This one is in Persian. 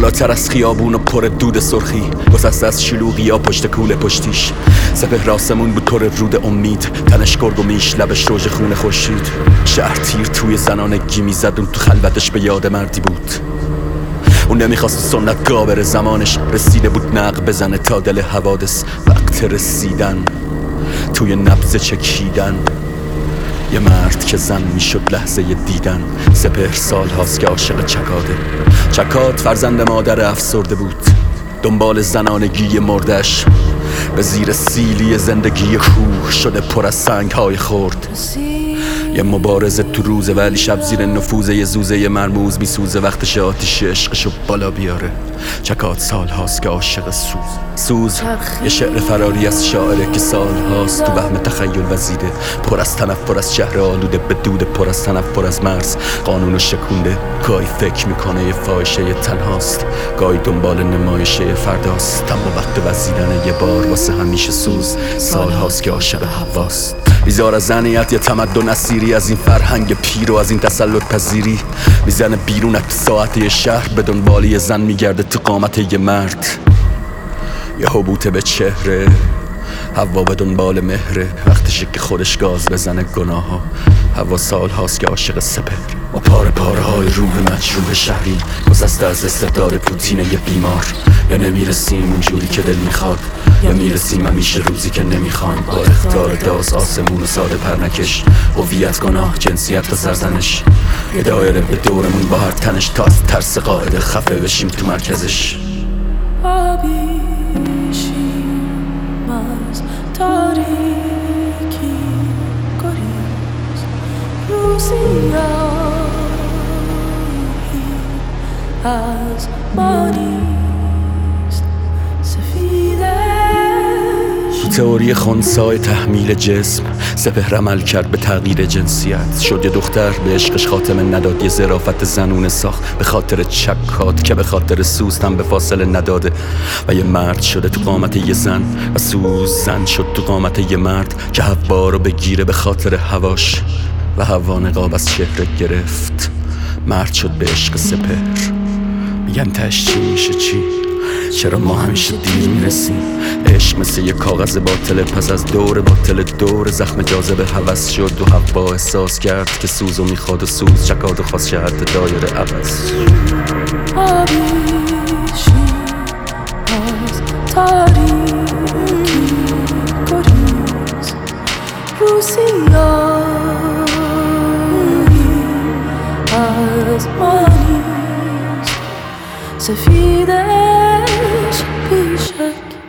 بالاتر از خیابون و پر دود سرخی، گسسته از شلوغی یا پشت کوله پشتیش. سپهر آسمون بود پر رود امید، تنش گرگ و میش، لبش روژ خون خورشید. شهر تیر توی زنانگی میزد، اون تو خلوتش به یاد مردی بود. اون نمیخواست سنتگاه بره، زمانش رسیده بود نق بزنه تا دل حوادث. وقت رسیدن، توی نبض چکیدن، یه مرد که زن میشد لحظه دیدن. سپهر سال هاست که عاشق چکاده. چکاد فرزند مادر افسرده بود، دنبال زنانگی مردش. به زیر سیلی زندگی کوه شده پر از سنگ های خورد. یه مبارزه تو روزه، ولی شب زیر نفوذ یه زوزه مرموز میسوزه. وقتش آتیش عشقشو بالا بیاره. چکاد سال هاست که عاشق سوز یه شعر فراری از شاعره که سال هاست تو وهم تخیل وزیده. پر از تنفر از شهر آلوده، به دود پر از تنفر از مرز. قانونو شکونده، گاهی فکر میکنه یه فاحشه تنهاست، گاهی دنبال نمایشه فرداست. اما وقت وزیدن یه بار واسه همیشه سوز. سال هاست که عاشق هواست. بیزار از زنیت یه تمدن اسیری، از این فرهنگ پیر و از این تسلط پذیری. میزنه بیرون از ساعت یه شهر، به دنبال یه زن میگرده تو قامت یه مرد. یه حبوطه به چهره، هوا به دنبال مهره. وقتشه که خودش گاز بزنه گناه ها. هوا سال هاست که عاشق سپهر. و پاره پاره های روح مجروح شهری، گسسته از استعداد پوتین یه بیمار. یا نمیرسیم اونجوری که دل میخواد، یا میرسیم همیشه روزی که نمیخوایم. با اختار داز آسمون و ساده پرنکش، هویت گناه جنسیت و سرزنش. یه دایره به دورمون با هر تنش، تا از ترس قاعده خفه بشیم تو مرکزش. از تاریکی گریز، روزیایی از ما نیست. سفیدش تو تئوری خنثی تحمیل جسم، سپهر عمل کرد به تغییر جنسیت. شد یه دختر، به عشقش خاتمه نداد. یه ظرافت زنونه ساخت به خاطر چکات، که به خاطر سوز هم به فاصله نداده. و یه مرد شده تو قامت یه زن، و سوز زن شد تو قامت یه مرد که هوا رو بگیره به خاطر هواش. و هوا نقاب از چهره گرفت، مرد شد به عشق سپهر. میگن تش چی میشه چی؟ چرا ما همیشه دیر میرسیم؟ عشق مثل یه کاغذ باطله، پس از دور باطل دور زخم جاذبه هوس شد. و هوا احساس کرد که سوزو میخواد و سوز چکاد و خواست شهرت دایره عوض. آبیشی از تاریکی گریز، روزیایی از ما نیست. سفیدش بیشک